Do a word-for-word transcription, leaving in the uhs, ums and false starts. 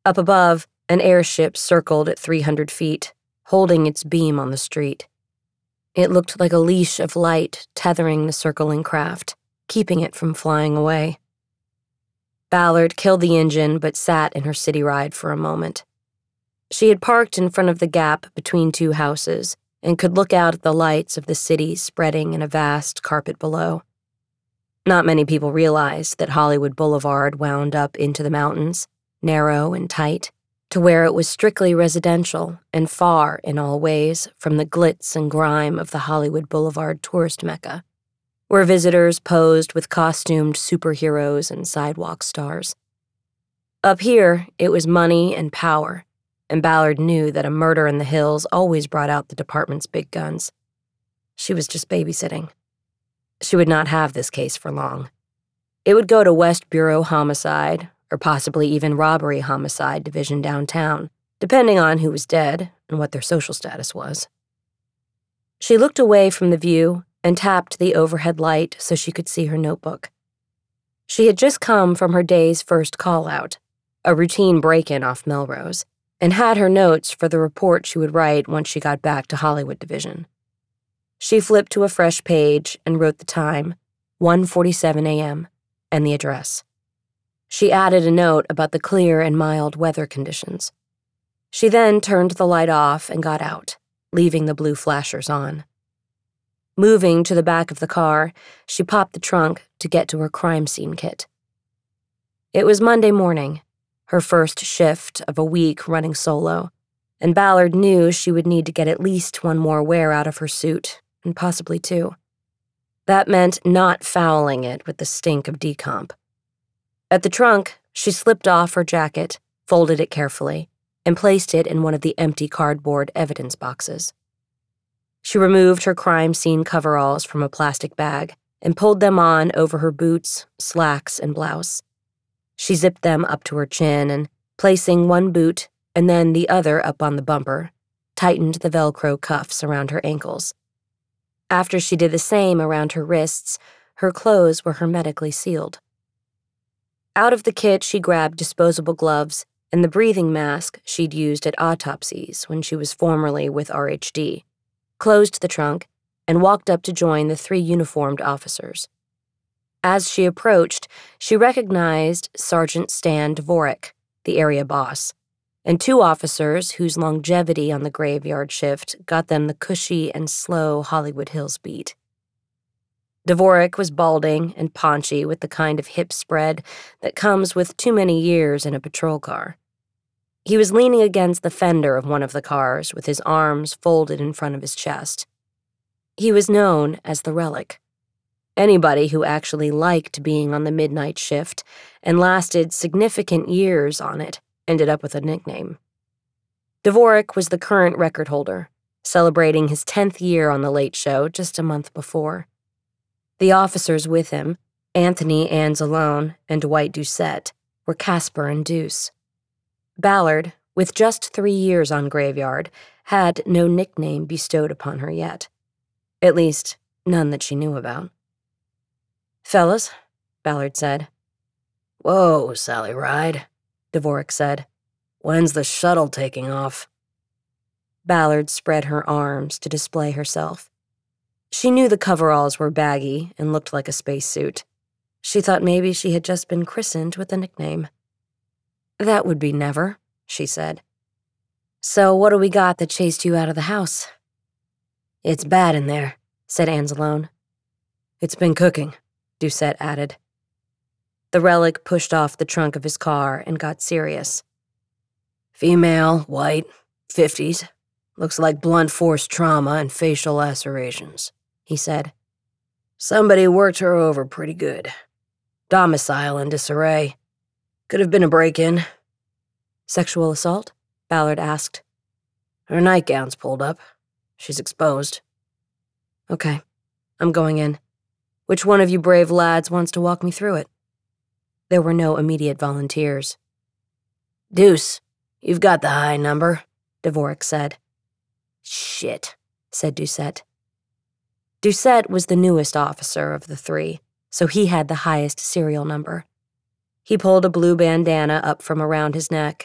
Up above, an airship circled at three hundred feet, holding its beam on the street. It looked like a leash of light tethering the circling craft, keeping it from flying away. Ballard killed the engine but sat in her city ride for a moment. She had parked in front of the gap between two houses and could look out at the lights of the city spreading in a vast carpet below. Not many people realized that Hollywood Boulevard wound up into the mountains, narrow and tight, to where it was strictly residential and far in all ways from the glitz and grime of the Hollywood Boulevard tourist mecca, where visitors posed with costumed superheroes and sidewalk stars. Up here, it was money and power, and Ballard knew that a murder in the hills always brought out the department's big guns. She was just babysitting. She would not have this case for long. It would go to West Bureau Homicide, or possibly even Robbery Homicide Division downtown, depending on who was dead and what their social status was. She looked away from the view and tapped the overhead light so she could see her notebook. She had just come from her day's first call-out, a routine break-in off Melrose, and had her notes for the report she would write once she got back to Hollywood Division. She flipped to a fresh page and wrote the time, one forty-seven a.m., and the address. She added a note about the clear and mild weather conditions. She then turned the light off and got out, leaving the blue flashers on. Moving to the back of the car, she popped the trunk to get to her crime scene kit. It was Monday morning, her first shift of a week running solo, and Ballard knew she would need to get at least one more wear out of her suit, and possibly two. That meant not fouling it with the stink of decomp. At the trunk, she slipped off her jacket, folded it carefully, and placed it in one of the empty cardboard evidence boxes. She removed her crime scene coveralls from a plastic bag and pulled them on over her boots, slacks, and blouse. She zipped them up to her chin and, placing one boot and then the other up on the bumper, tightened the Velcro cuffs around her ankles. After she did the same around her wrists, her clothes were hermetically sealed. Out of the kit, she grabbed disposable gloves and the breathing mask she'd used at autopsies when she was formerly with R H D, closed the trunk, and walked up to join the three uniformed officers. As she approached, she recognized Sergeant Stan Dvorak, the area boss, and two officers whose longevity on the graveyard shift got them the cushy and slow Hollywood Hills beat. Dvorak was balding and paunchy with the kind of hip spread that comes with too many years in a patrol car. He was leaning against the fender of one of the cars with his arms folded in front of his chest. He was known as the Relic. Anybody who actually liked being on the midnight shift and lasted significant years on it ended up with a nickname. Dvorak was the current record holder, celebrating his tenth year on The Late Show just a month before. The officers with him, Anthony Anzalone and Dwight Doucette, were Casper and Deuce. Ballard, with just three years on Graveyard, had no nickname bestowed upon her yet. At least, none that she knew about. "Fellas," Ballard said. "Whoa, Sally Ride," Dvorak said. "When's the shuttle taking off?" Ballard spread her arms to display herself. She knew the coveralls were baggy and looked like a spacesuit. She thought maybe she had just been christened with a nickname. "That would be never," she said. "So what do we got that chased you out of the house?" "It's bad in there," said Anzalone. "It's been cooking," Doucette added. The Relic pushed off the trunk of his car and got serious. "Female, white, fifties. Looks like blunt force trauma and facial lacerations," he said. "Somebody worked her over pretty good. Domicile in disarray. Could have been a break-in." "Sexual assault?" Ballard asked. "Her nightgown's pulled up. She's exposed." "Okay, I'm going in. Which one of you brave lads wants to walk me through it?" There were no immediate volunteers. "Deuce, you've got the high number," Dvorak said. "Shit," said Doucette. Doucette was the newest officer of the three, so he had the highest serial number. He pulled a blue bandana up from around his neck